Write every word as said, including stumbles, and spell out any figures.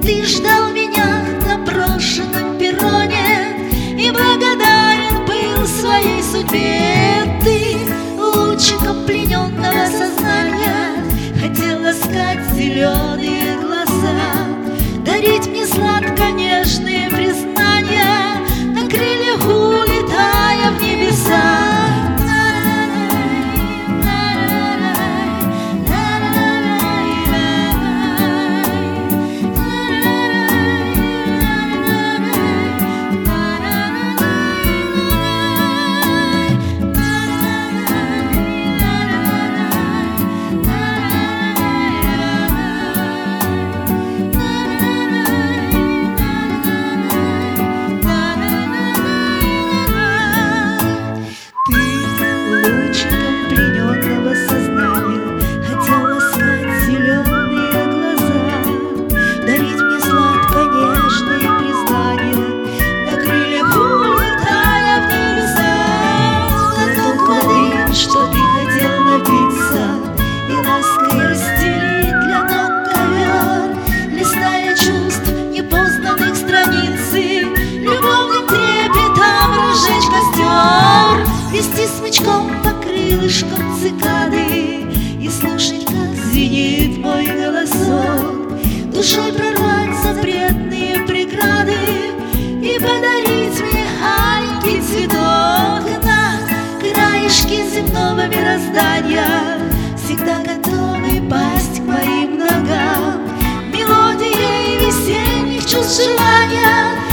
Ты ждал меня на брошенном перроне и благодарен был своей судьбе. Ты лучиком плененного сознания хотел ласкать зеленые глаза, дарить мне сладко-нежные признания, на крыльях улетая в небеса. Что ты хотел напиться и лаской расстелить для ног ковер, листая чувств непознанных страницы, любовным трепетом разжечь костер, вести смычком по крылышкам цикады и слушать, как звенит мой голосок, душой прорвать запретные преграды и подарить мне аленький цветок на краешки земного мироздания, всегда готовый пасть к моим ногам, мелодией весенних чувств желания.